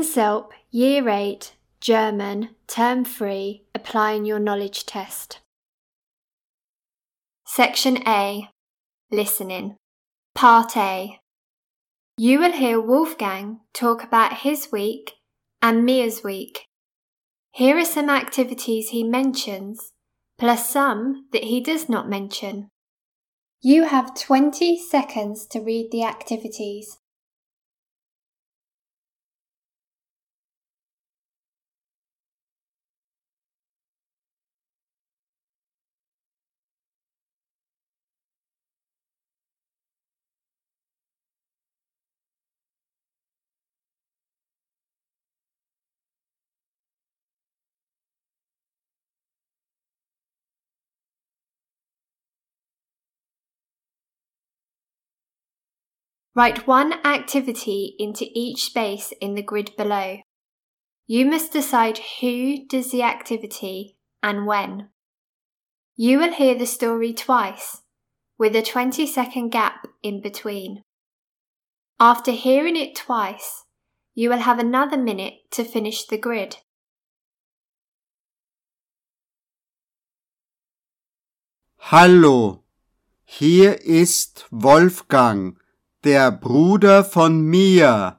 NSELP Year 8 German Term 3 Applying Your Knowledge Test. Section A. Listening. Part A. You will hear Wolfgang talk about his week and Mia's week. Here are some activities he mentions, plus some that he does not mention. You have 20 seconds to read the activities. Write one activity into each space in the grid below. You must decide who does the activity and when. You will hear the story twice, with a 20-second gap in between. After hearing it twice, you will have another minute to finish the grid. Hallo, hier ist Wolfgang, der Bruder von Mia.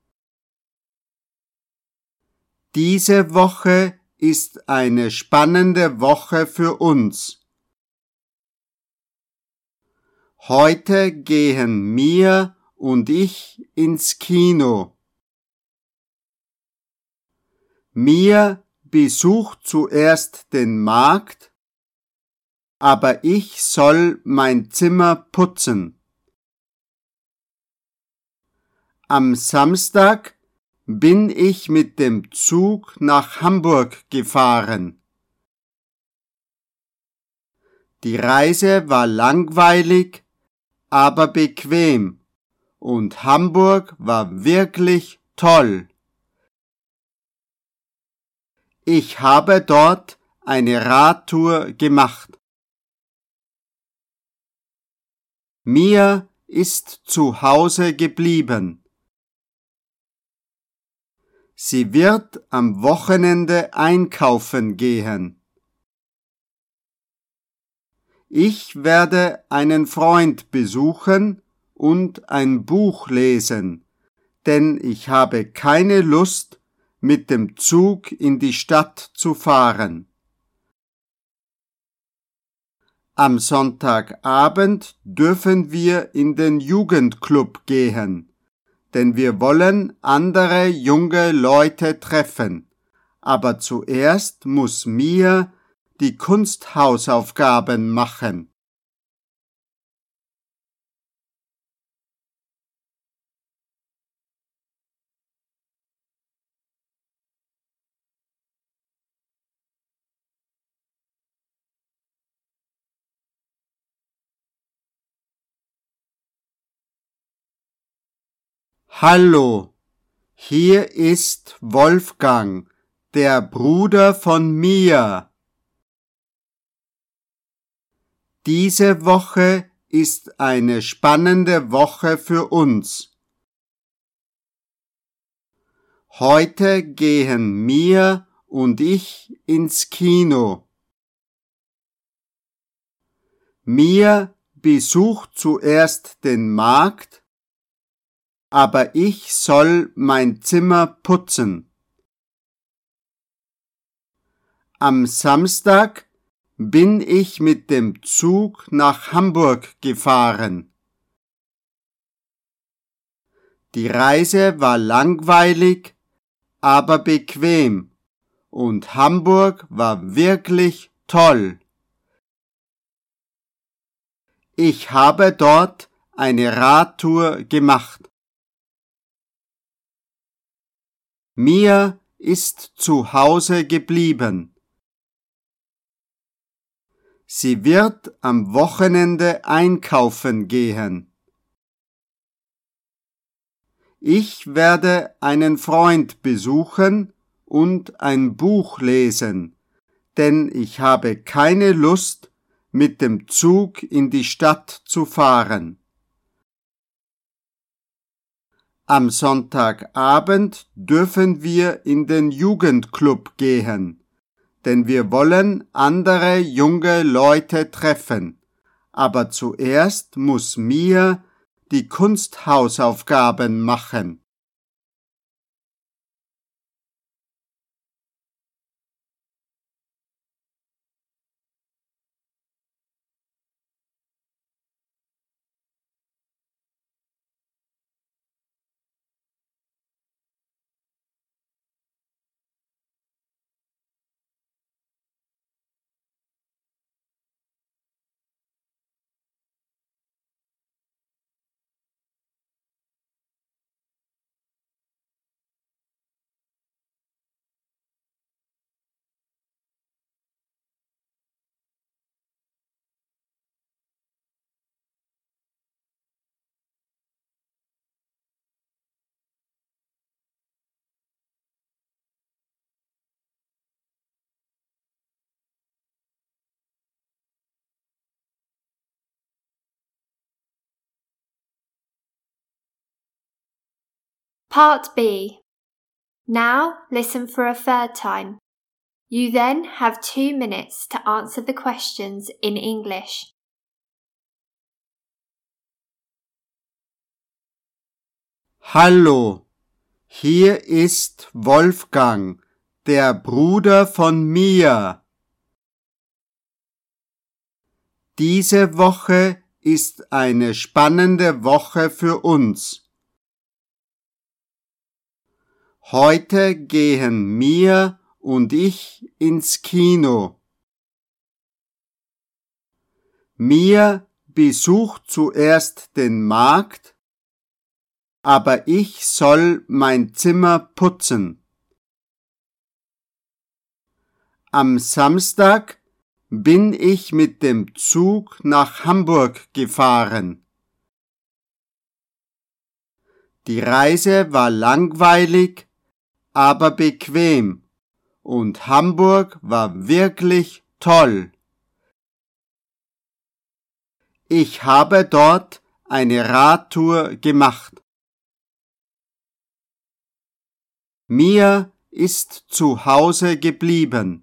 Diese Woche ist eine spannende Woche für uns. Heute gehen Mia und ich ins Kino. Mia besucht zuerst den Markt, aber ich soll mein Zimmer putzen. Am Samstag bin ich mit dem Zug nach Hamburg gefahren. Die Reise war langweilig, aber bequem und Hamburg war wirklich toll. Ich habe dort eine Radtour gemacht. Mia ist zu Hause geblieben. Sie wird am Wochenende einkaufen gehen. Ich werde einen Freund besuchen und ein Buch lesen, denn ich habe keine Lust, mit dem Zug in die Stadt zu fahren. Am Sonntagabend dürfen wir in den Jugendclub gehen, denn wir wollen andere junge Leute treffen. Aber zuerst muss Mia die Kunsthausaufgaben machen. Hallo, hier ist Wolfgang, der Bruder von Mia. Diese Woche ist eine spannende Woche für uns. Heute gehen Mia und ich ins Kino. Mia besucht zuerst den Markt, aber ich soll mein Zimmer putzen. Am Samstag bin ich mit dem Zug nach Hamburg gefahren. Die Reise war langweilig, aber bequem und Hamburg war wirklich toll. Ich habe dort eine Radtour gemacht. Mia ist zu Hause geblieben. Sie wird am Wochenende einkaufen gehen. Ich werde einen Freund besuchen und ein Buch lesen, denn ich habe keine Lust, mit dem Zug in die Stadt zu fahren. Am Sonntagabend dürfen wir in den Jugendclub gehen, denn wir wollen andere junge Leute treffen. Aber zuerst muss Mia die Kunsthausaufgaben machen. Part B. Now listen for a third time. You then have 2 minutes to answer the questions in English. Hallo, hier ist Wolfgang, der Bruder von Mia. Diese Woche ist eine spannende Woche für uns. Heute gehen Mia und ich ins Kino. Mia besucht zuerst den Markt, aber ich soll mein Zimmer putzen. Am Samstag bin ich mit dem Zug nach Hamburg gefahren. Die Reise war langweilig, aber bequem und Hamburg war wirklich toll. Ich habe dort eine Radtour gemacht. Mia ist zu Hause geblieben.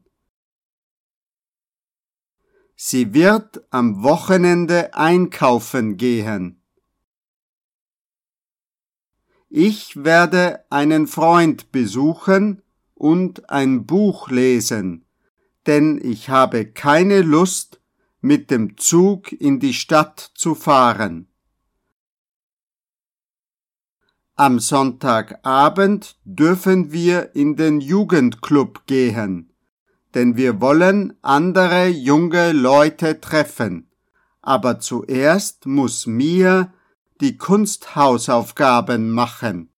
Sie wird am Wochenende einkaufen gehen. Ich werde einen Freund besuchen und ein Buch lesen, denn ich habe keine Lust, mit dem Zug in die Stadt zu fahren. Am Sonntagabend dürfen wir in den Jugendclub gehen, denn wir wollen andere junge Leute treffen. Aber zuerst muss Mia die Kunsthausaufgaben machen.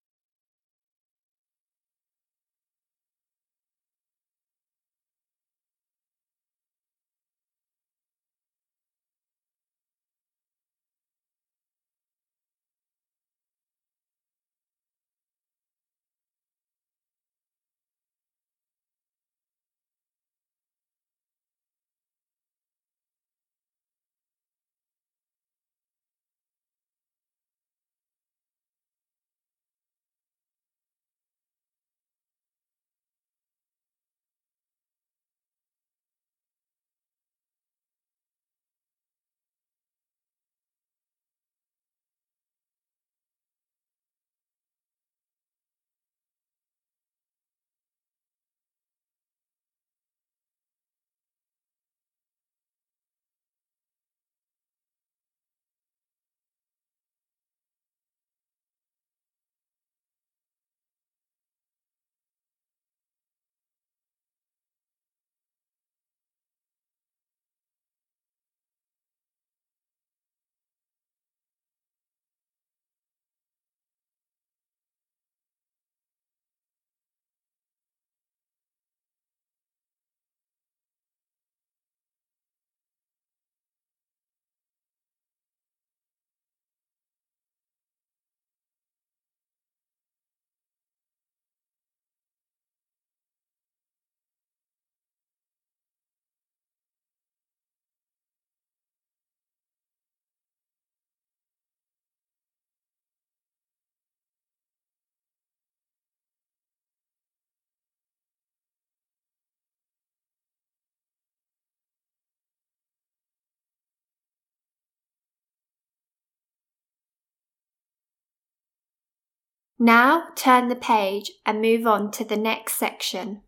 Now turn the page and move on to the next section.